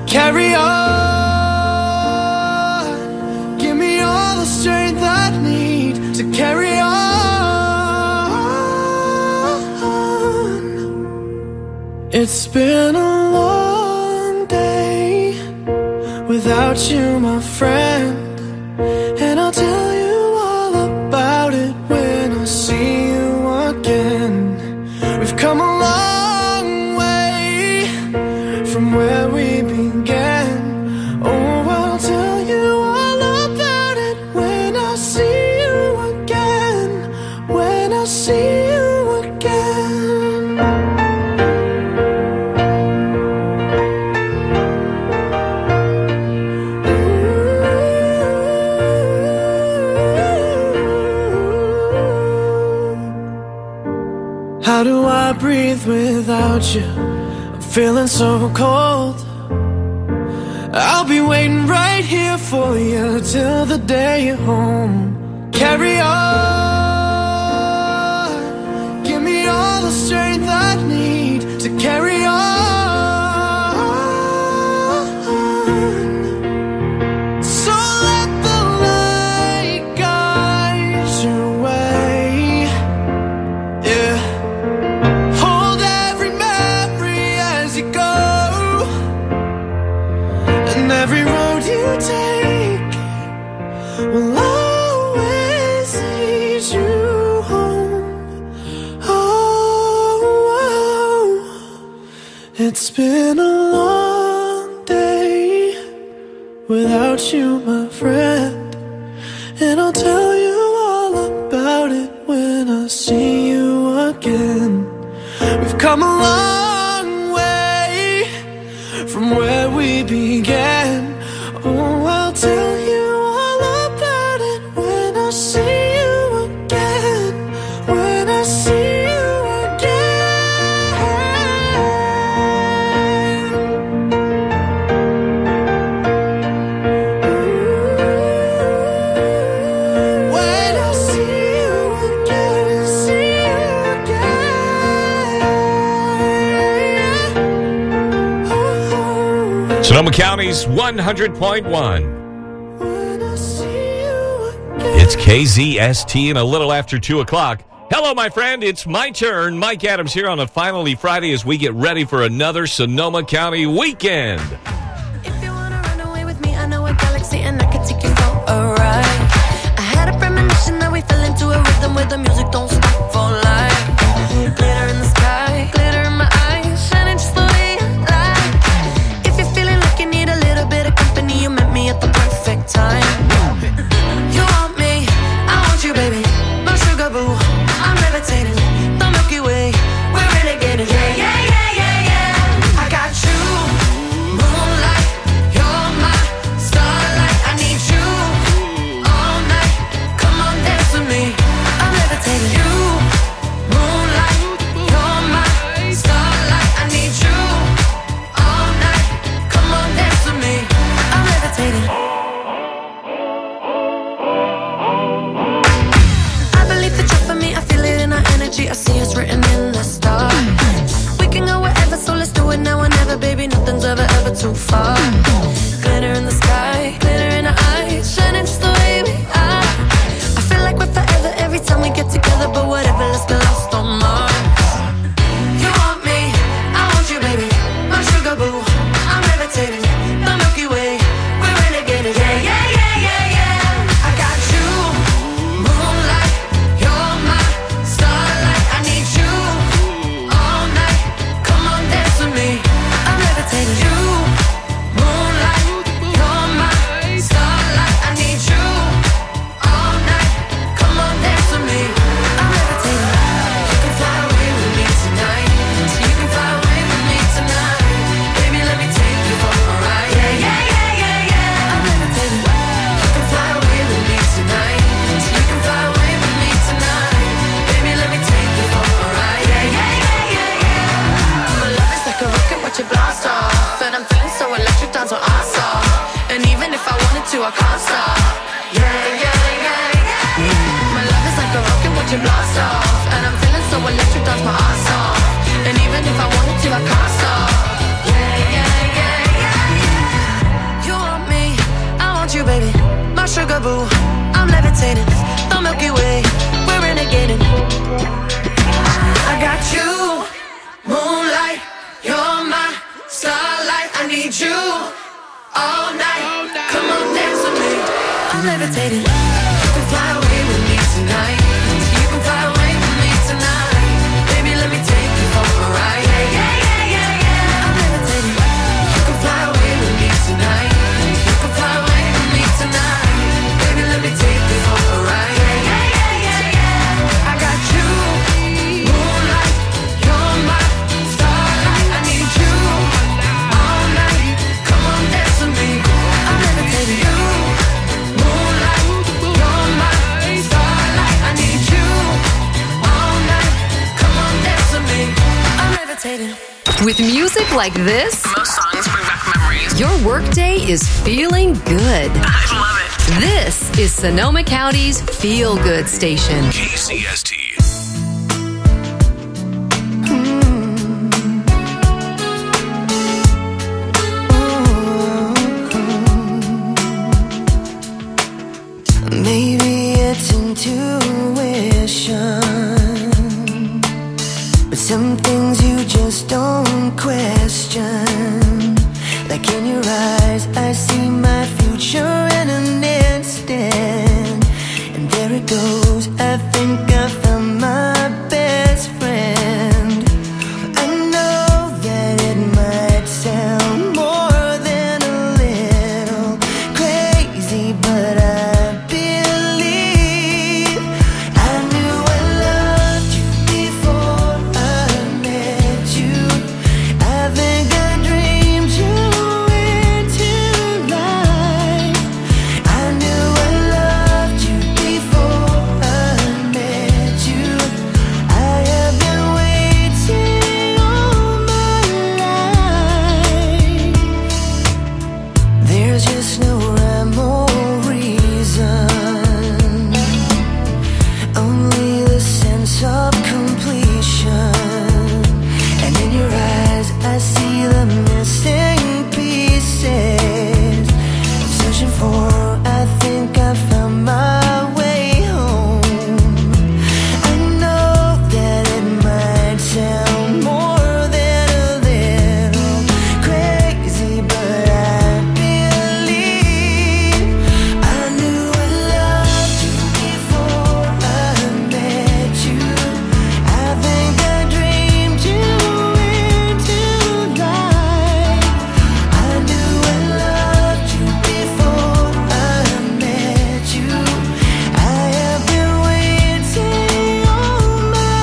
carry on. Give me all the strength I need to carry on. It's been a long day without you, my friend, and I'll tell you all about it when I see you again. We've come a long way from where we began. Oh, I'll tell you all about it when I see you again. When I see you again. How do I breathe without you? I'm feeling so cold. I'll be waiting right here for you till the day you're home. Carry on. Give me all the strength I need to carry on. So let the light guide your way. Yeah. Hold every memory as you go, and every road you take will always lead you home. Oh, it's been a long day without you, my friend, and I'll tell you all about it when I see you again. We've come a long way from where we began. Oh, I'll tell you all about it when I see you again. When I see you again. When I see you again, see you again. Sonoma County's 100.1. When I see you again. It's KZST and a little after 2 o'clock. Hello, my friend. It's my turn. Mike Adams here on a finally Friday as we get ready for another Sonoma County weekend. If you wanna run away with me, I know a galaxy and I can take you for a ride. I had a premonition that we fell into a rhythm where the music don't stop for life. Glitter in the sky, glitter in my eyes, shining just the way I like. If you're feeling like you need a little bit of company, you met me at the perfect time. You want me, I want you, baby. My sugar boo, I'm levitating. The Milky Way, we're renegading. Yeah, yeah, yeah, yeah, yeah. I got you, moonlight. You're my starlight. I need you all night. Come on, dance with me. I'm levitating. You, moonlight. You're my starlight. I need you all night. Come on, dance with me. I'm levitating. I believe that you're for me. I feel it in our energy. I see us written in the stars. We can go wherever, so let's do it now or never, baby. Nothing's ever too far. Glitter in the sky, glitter in our eyes, shining just the way we are. I feel like we're forever every time we get together, but whatever, let's get lost on Mars. You want me, I want you, baby. My sugar boo, I'm levitating. The Milky Way, we're renegading. Yeah, yeah, yeah, yeah, yeah. I got you, moonlight. You're my starlight. I need you all night. Come on, dance with me. I'm levitating. You, moonlight. You're my starlight. I need you all night. Come on, dance with me. I'm levitating. You can fly away with me tonight. You can fly away with me tonight. Baby, let me take you for a ride. Yeah, yeah, yeah, yeah, yeah. I'm levitating. You can fly away with me tonight. You can fly away with me tonight. Baby, let me take you for a ride. Yeah, yeah, yeah, yeah, yeah. My love is like a rocket, watch it blast off. And I'm feeling so electric, down so awesome. And even if I wanted to, I can't stop. Yeah, yeah, yeah, yeah. My love is like a rocket, watch it blast off. And I'm feeling so electric, dance my ass off. And even if I wanted to, I can't stop. Yeah, yeah, yeah, yeah. Malibu, I'm levitating, the Milky Way, we're renegading. I got you, moonlight, you're my starlight. I need you all night. Come on, dance with me. I'm levitating. You can fly away with me tonight. You can fly away with me tonight. Baby, let me take you for a ride. Yeah, yeah, yeah, yeah. I'm levitating. You can fly away with me tonight. You can fly away with me tonight. Baby, let me take you for a ride. Yeah, yeah, yeah, yeah. I got you, moonlight, you're my starlight. I need you all night. Come on, dance with me. I'm levitating. You, moonlight, you're my starlight. I need you all night. Come on, dance with me. I'm levitating. With music like this, Most songs bring back memories. your workday is feeling good. I love it. This is Sonoma County's Feel Good Station. KZST. Maybe it's intuition, but some things you just don't question. Like in your eyes, I see my future in an instant. And there it goes, I think I found my best friend. I know that it might sound more than a little crazy, but I believe I knew I loved you before I met you. I think I dreamed you into life. I knew I loved you before I met you. I have been waiting all my life. There's just no rhyme or reason, only the sense of completion. And in your eyes I see the missing pieces I'm searching for. I think I found my way home. I know that it might sound more than a little crazy, but I believe I knew I loved you before I met you. I think I dreamed you into life. I knew I loved you before I met you. I have been waiting all my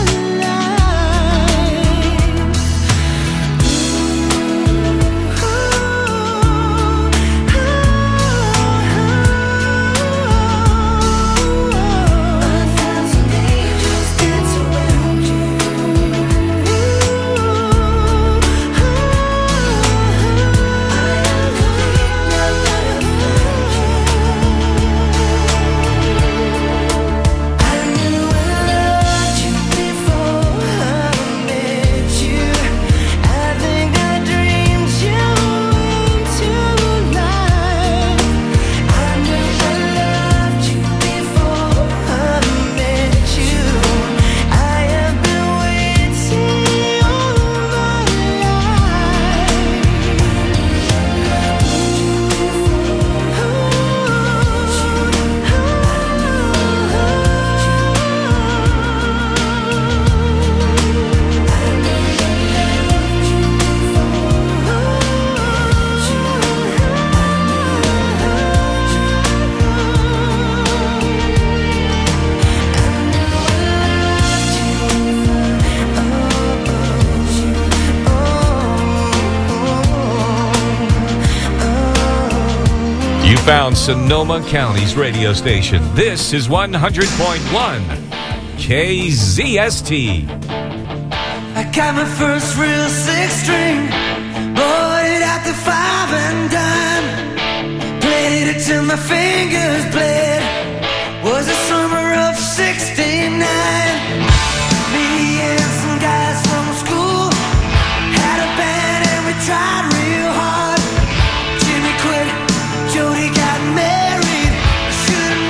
life. 1,000 angels dance around you. I knew I loved you before I met you. I think I dreamed you into life. I knew I loved you before I met you. I have been waiting all my You found Sonoma County's radio station. This is 100.1 KZST. I got my first real six string, bought it at the 5 and dime, played it till my fingers bled. Was the summer of '69. Me and some guys from school had a band and we tried real hard. Jimmy quit, Jody got married. I should've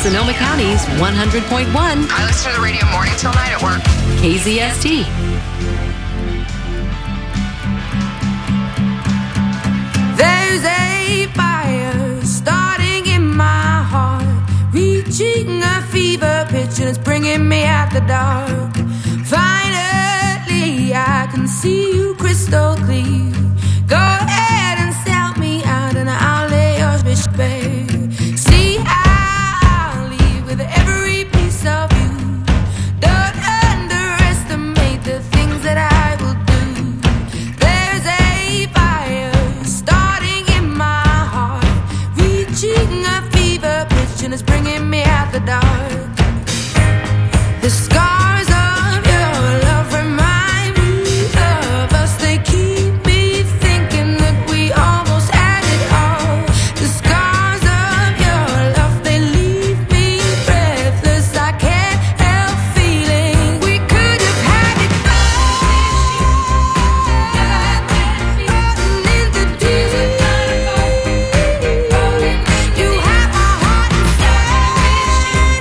Sonoma County's 100.1 I listen to the radio morning till night at work. KZST. There's a fire starting in my heart, reaching a fever pitch and it's bringing me out the dark. Finally, I can see you crystal clear. Go ahead and sell me out and I'll lay your bitch bare. See, I'll leave with every piece of you. Don't underestimate the things that I will do. There's a fire starting in my heart, reaching a fever pitch and it's bringing me out the dark. The scars of your love remind me of us. They keep me thinking that we almost had it all. The scars of your love, they leave me breathless. I can't help feeling we could have had it all. In the deep, you have my heart inside.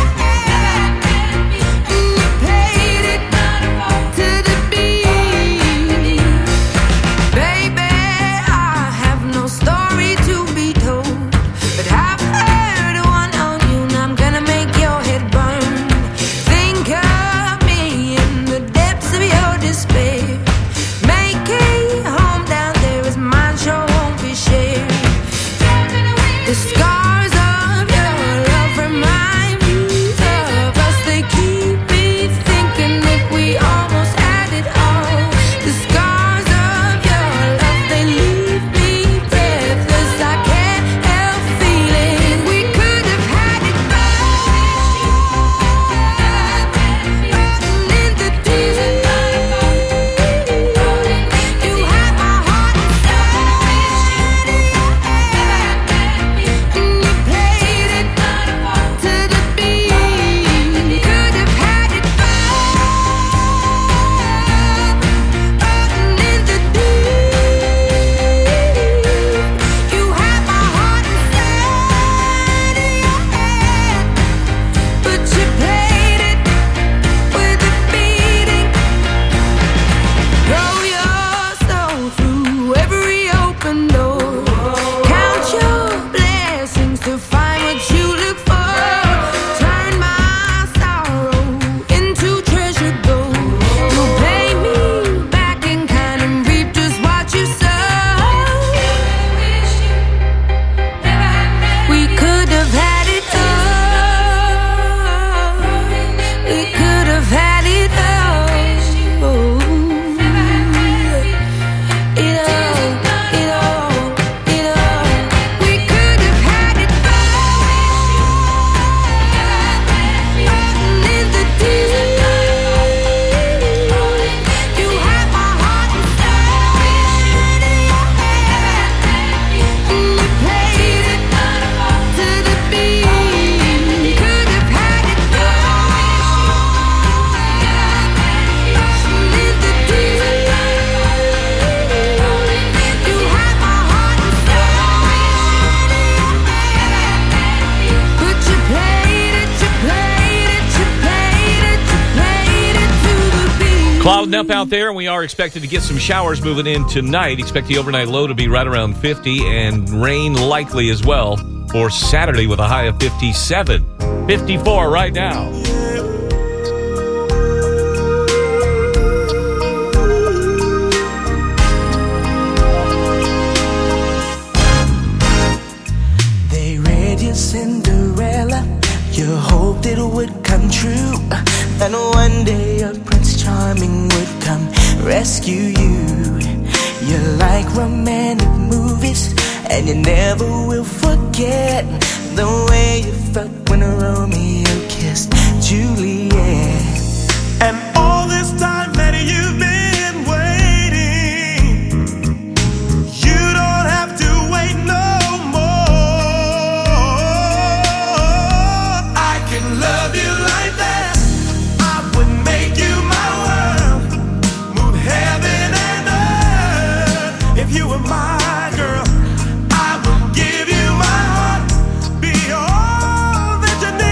Clouding up out there, and we are expected to get some showers moving in tonight. Expect the overnight low to be right around 50, and rain likely as well for Saturday with a high of 57. 54 right now. They read your Cinderella, you hoped it would come true, and one day a Prince Charming would come rescue you. You like romantic movies, and you never will forget the way you felt when Romeo kissed Juliet. And all this time that you've been waiting, you don't have to wait no more. I can love you like that. I would make you my world, move heaven and earth. If you were my girl, I would give you my heart, be all that you need.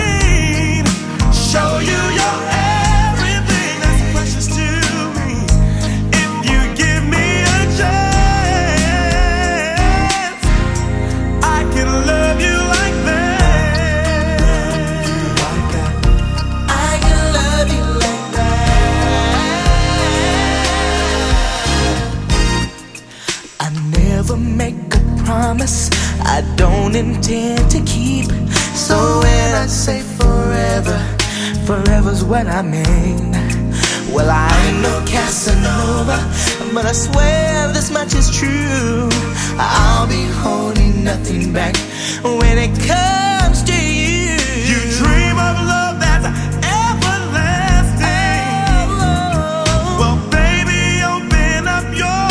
never make a promise I don't intend to keep. So when I say forever, forever's what I mean. Well, I ain't no Casanova, but I swear this much is true. I'll be holding nothing back when it comes to you. You dream of love that's everlasting. Well, baby, open up your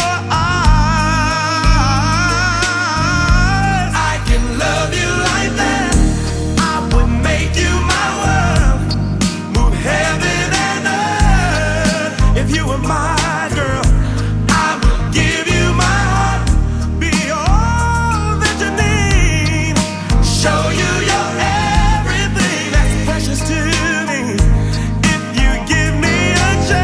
eyes. I can love you like that. I would make you my world, move heaven and earth. If you were my girl, I would give you my heart, be all that you need, show you your everything that's precious to me. If you give me a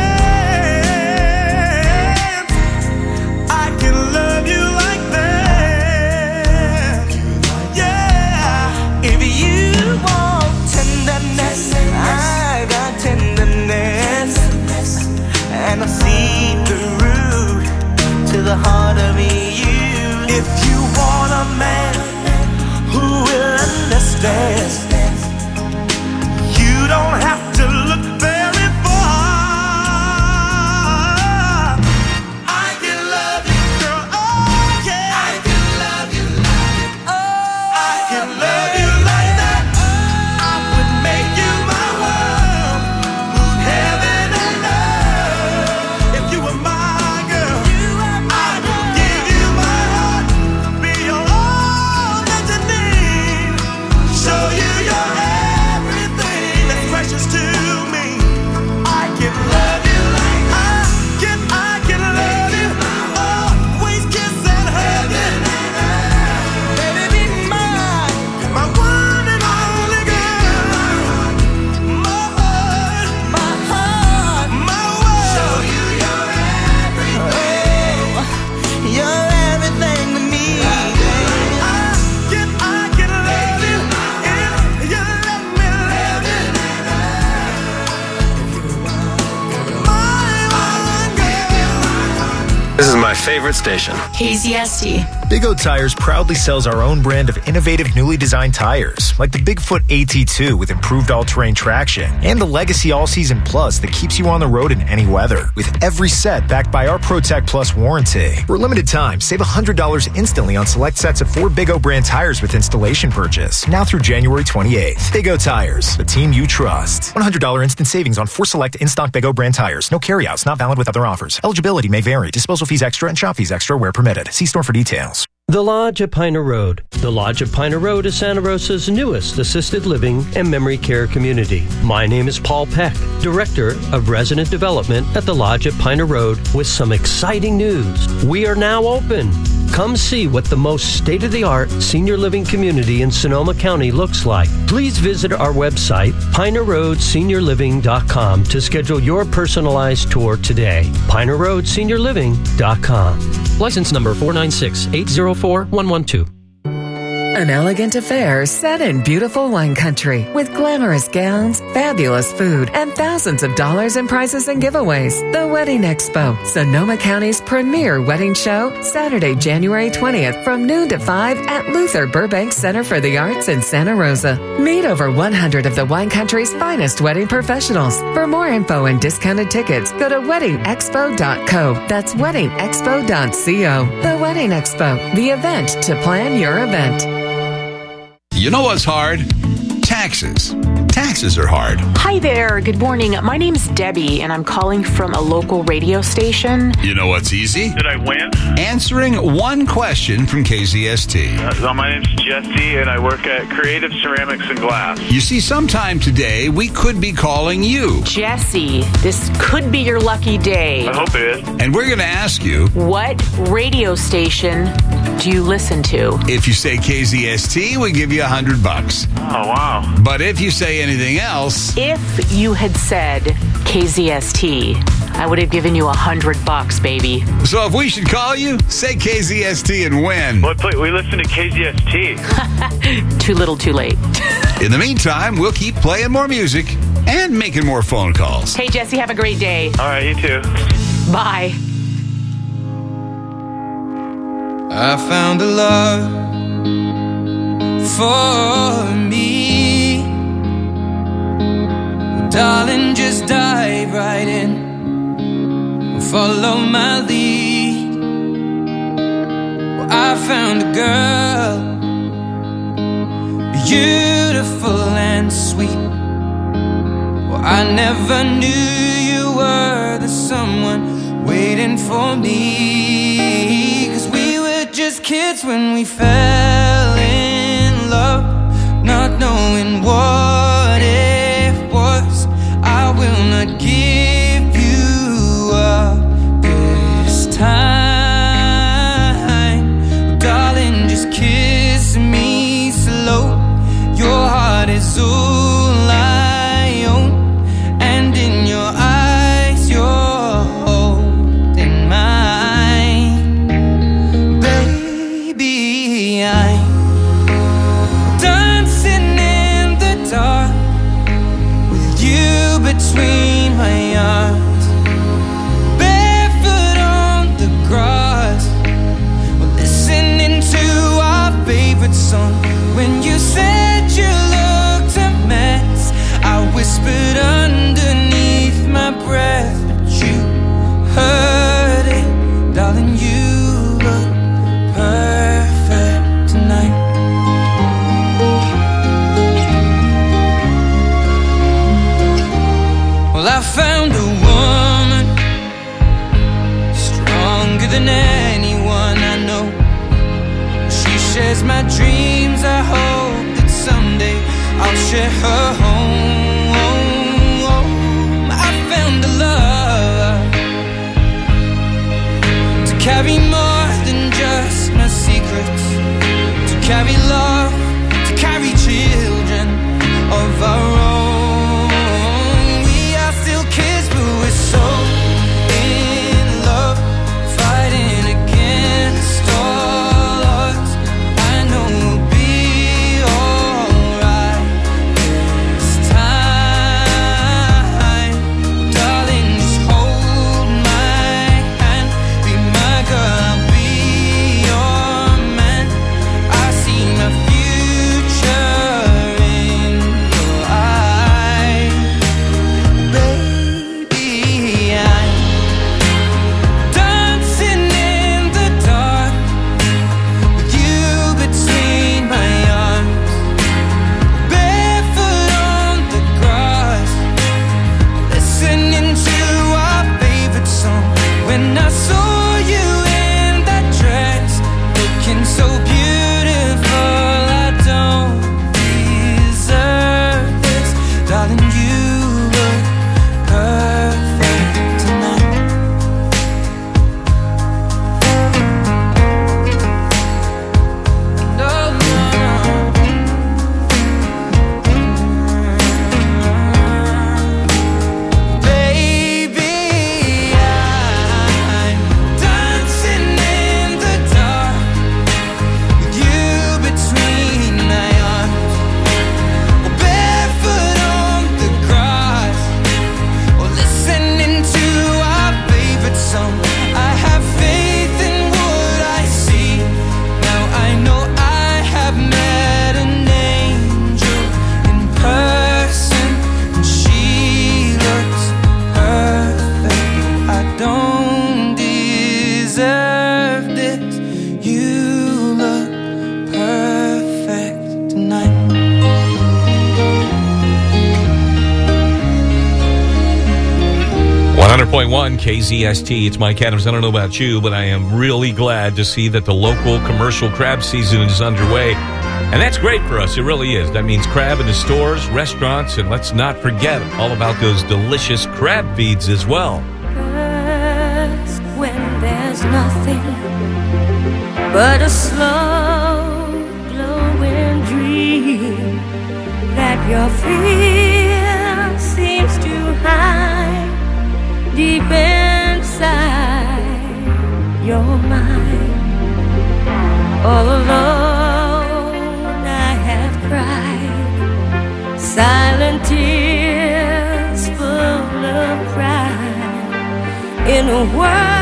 chance, I can love you like that. Yeah. If you want tenderness, I got tenderness, and I see through to the heart of you. If you want a man who will understand, you don't have to look very far. I can love you, girl. Oh, yeah. I can love you, oh, I can love you like that. I would make you my world, move heaven and earth. If you were my girl, I would give you my heart, be all that you need, show you your everything that's precious to me. I can love you like I can love you, always kiss and hug you. Baby, be mine, my one and only girl, my heart, my world. Show you your everything. You're everything to me. I can love you if you let me love you. My one girl. This is my favorite station. KZST. Big O Tires proudly sells our own brand of innovative newly designed tires, like the Bigfoot AT2 with improved all-terrain traction, and the Legacy All-Season Plus that keeps you on the road in any weather, with every set backed by our ProTech Plus warranty. For a limited time, save $100 instantly on select sets of 4 Big O brand tires with installation purchase, now through January 28th. Big O Tires, the team you trust. $100 instant savings on 4 select in-stock Big O brand tires. No carryouts, not valid with other offers. Eligibility may vary. Disposal fees extra and shop fees extra where permitted. See store for details. The Lodge at Piner Road. The Lodge at Piner Road is Santa Rosa's newest assisted living and memory care community. My name is Paul Peck, Director of Resident Development at the Lodge at Piner Road, with some exciting news. We are now open. Come see what the most state-of-the-art senior living community in Sonoma County looks like. Please visit our website, pinerroadseniorliving.com, to schedule your personalized tour today. pinerroadseniorliving.com. License number 496-804-112. An elegant affair set in beautiful wine country with glamorous gowns, fabulous food, and thousands of dollars in prizes and giveaways. The Wedding Expo, Sonoma County's premier wedding show, Saturday, January 20th from noon to 5 at Luther Burbank Center for the Arts in Santa Rosa. Meet over 100 of the wine country's finest wedding professionals. For more info and discounted tickets, go to weddingexpo.co. That's weddingexpo.co. The Wedding Expo, the event to plan your event. You know what's hard? Taxes. Taxes are hard. Hi there. Good morning. My name's Debbie, and I'm calling from a local radio station. You know what's easy? Did I win? Answering one question from KZST. My name's Jesse, and I work at Creative Ceramics and Glass. You see, sometime today, we could be calling you. Jesse, this could be your lucky day. I hope it is. And we're going to ask you, what radio station do you listen to? If you say KZST, we give you $100. Oh, wow. But if you say anything else... If you had said KZST, I would have given you $100, baby. So if we should call you, say KZST and win. Well, we listen to KZST. Too little, too late. In the meantime, we'll keep playing more music and making more phone calls. Hey, Jesse, have a great day. All right, you too. Bye. I found a love for me. Well, darling, just dive right in, follow my lead. Well, I found a girl, beautiful and sweet. Well, I never knew you were the someone waiting for me. 'Cause we were just kids when we fell in love, not knowing what it was. I will not give you up this time. Oh, darling, just kiss me slow. Your heart is all I own, and in your eyes you're holding mine. Baby, I'm dancing in the dark with you between my arms, barefoot on the grass. We're listening to our favorite song. When you said you looked a mess, I whispered underneath my breath, but you heard it. Darling, you look perfect tonight. Well, I found a woman stronger than anyone I know. She shares my dreams. I hope that someday I'll share her home. I found a love to carry more than just my secrets, to carry love, to carry children of our own. We are still kids, but we're so in love, fighting against all odds. I know we'll be alright this time. Darling, just hold my hand, be my girl, I'll be your man. I see my future in your eyes. Baby, I'm dancing in the dark with you between my arms, barefoot on the grass, listening to our favorite song. When I saw you in that dress, looking so beautiful, I don't deserve this. Darling, you look perfect tonight. No, no, baby, I'm dancing in the dark with you between my arms, barefoot on the grass, or listening to our favorite song. I have faith in what I see. Now I know I have met an angel in person, and she looks perfect. I don't deserve this. You look perfect tonight. 100.1 KZST. It's Mike Adams. I don't know about you, but I am really glad to see that the local commercial crab season is underway. And that's great for us. It really is. That means crab in the stores, restaurants, and let's not forget all about those delicious crab feeds as well. First, when there's nothing but a slow glowing dream that your fear seems to hide deep inside your mind. All alone I have cried silent tears full of pride in a world